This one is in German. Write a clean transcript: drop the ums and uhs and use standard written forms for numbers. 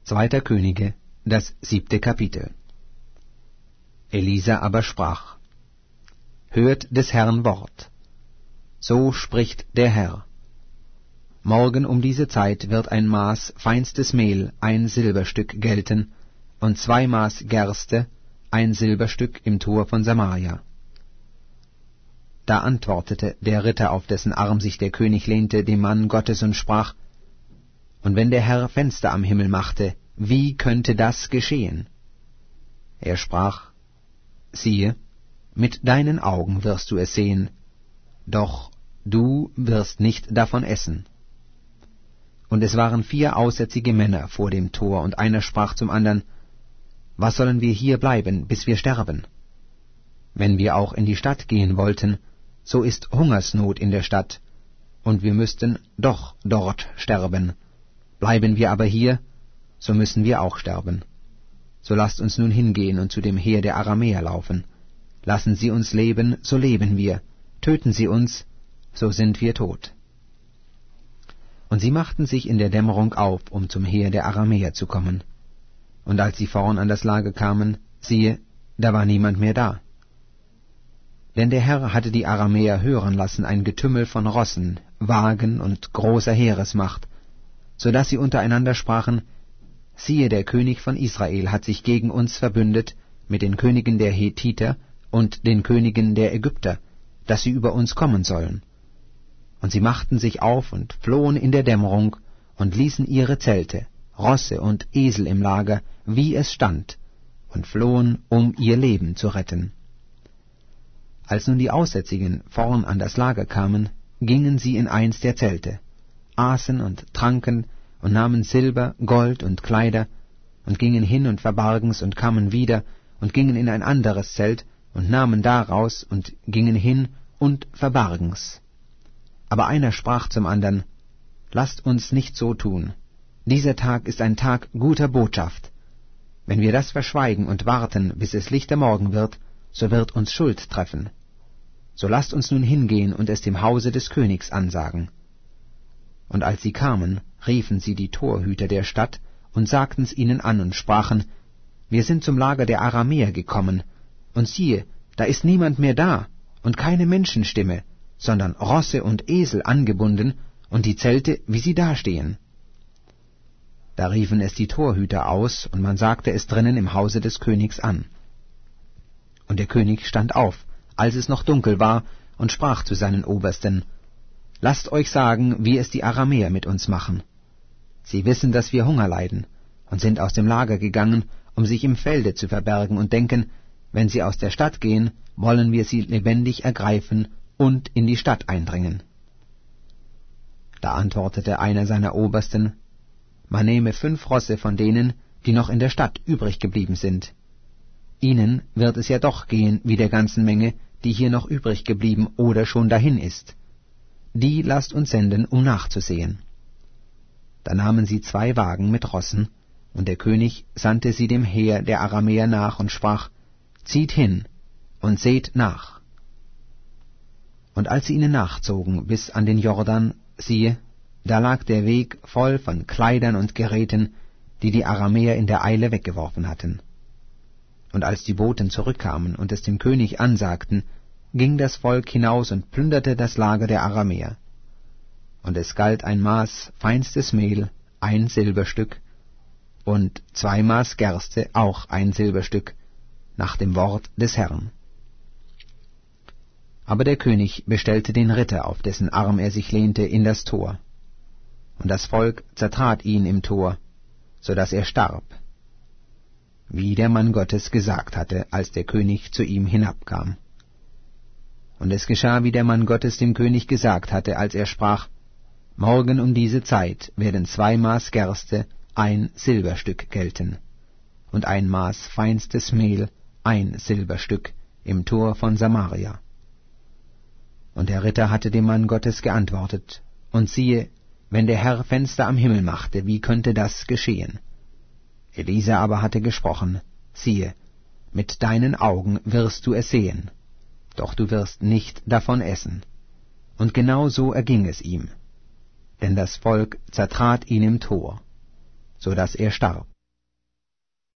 2. Könige, das 7. Kapitel. Elisa aber sprach: Hört des Herrn Wort. So spricht der Herr: Morgen um diese Zeit wird ein Maß feinstes Mehl 1 Silberstück gelten, und 2 Maß Gerste 1 Silberstück im Tor von Samaria. Da antwortete der Ritter, auf dessen Arm sich der König lehnte, dem Mann Gottes und sprach: Und wenn der Herr Fenster am Himmel machte, wie könnte das geschehen? Er sprach: Siehe, mit deinen Augen wirst du es sehen, doch du wirst nicht davon essen. Und es waren 4 aussätzige Männer vor dem Tor, und einer sprach zum andern: Was sollen wir hier bleiben, bis wir sterben? Wenn wir auch in die Stadt gehen wollten, so ist Hungersnot in der Stadt, und wir müssten doch dort sterben. Bleiben wir aber hier, so müssen wir auch sterben. So lasst uns nun hingehen und zu dem Heer der Aramäer laufen. Lassen sie uns leben, so leben wir. Töten sie uns, so sind wir tot. Und sie machten sich in der Dämmerung auf, um zum Heer der Aramäer zu kommen. Und als sie vorn an das Lager kamen, siehe, da war niemand mehr da. Denn der Herr hatte die Aramäer hören lassen ein Getümmel von Rossen, Wagen und großer Heeresmacht, so dass sie untereinander sprachen: Siehe, der König von Israel hat sich gegen uns verbündet mit den Königen der Hethiter und den Königen der Ägypter, dass sie über uns kommen sollen. Und sie machten sich auf und flohen in der Dämmerung und ließen ihre Zelte, Rosse und Esel im Lager, wie es stand, und flohen, um ihr Leben zu retten. Als nun die Aussätzigen vorn an das Lager kamen, gingen sie in eins der Zelte, aßen und tranken und nahmen Silber, Gold und Kleider, und gingen hin und verbargen's und kamen wieder und gingen in ein anderes Zelt und nahmen daraus und gingen hin und verbargen's. Aber einer sprach zum andern: Lasst uns nicht so tun. Dieser Tag ist ein Tag guter Botschaft. Wenn wir das verschweigen und warten, bis es lichter Morgen wird, so wird uns Schuld treffen. So lasst uns nun hingehen und es dem Hause des Königs ansagen. Und als sie kamen, riefen sie die Torhüter der Stadt und sagten's ihnen an und sprachen: Wir sind zum Lager der Aramäer gekommen, und siehe, da ist niemand mehr da und keine Menschenstimme, sondern Rosse und Esel angebunden und die Zelte, wie sie dastehen. Da riefen es die Torhüter aus, und man sagte es drinnen im Hause des Königs an. Und der König stand auf, als es noch dunkel war, und sprach zu seinen Obersten: Lasst euch sagen, wie es die Aramäer mit uns machen. Sie wissen, dass wir Hunger leiden, und sind aus dem Lager gegangen, um sich im Felde zu verbergen, und denken, wenn sie aus der Stadt gehen, wollen wir sie lebendig ergreifen und in die Stadt eindringen. Da antwortete einer seiner Obersten: Man nehme 5 Rosse von denen, die noch in der Stadt übrig geblieben sind. Ihnen wird es ja doch gehen wie der ganzen Menge, die hier noch übrig geblieben oder schon dahin ist. Die lasst uns senden, um nachzusehen. Da nahmen sie 2 Wagen mit Rossen, und der König sandte sie dem Heer der Aramäer nach und sprach: Zieht hin und seht nach. Und als sie ihnen nachzogen bis an den Jordan, siehe, da lag der Weg voll von Kleidern und Geräten, die die Aramäer in der Eile weggeworfen hatten. Und als die Boten zurückkamen und es dem König ansagten, ging das Volk hinaus und plünderte das Lager der Aramäer. Und es galt ein Maß feinstes Mehl 1 Silberstück, und 2 Maß Gerste auch 1 Silberstück, nach dem Wort des Herrn. Aber der König bestellte den Ritter, auf dessen Arm er sich lehnte, in das Tor. Und das Volk zertrat ihn im Tor, so dass er starb, wie der Mann Gottes gesagt hatte, als der König zu ihm hinabkam. Und es geschah, wie der Mann Gottes dem König gesagt hatte, als er sprach: Morgen um diese Zeit werden 2 Maß Gerste 1 Silberstück gelten, und 1 Maß feinstes Mehl 1 Silberstück im Tor von Samaria. Und der Ritter hatte dem Mann Gottes geantwortet: Und siehe, wenn der Herr Fenster am Himmel machte, wie könnte das geschehen? Elisa aber hatte gesprochen: Siehe, mit deinen Augen wirst du es sehen, doch du wirst nicht davon essen. Und genau so erging es ihm, denn das Volk zertrat ihn im Tor, so dass er starb.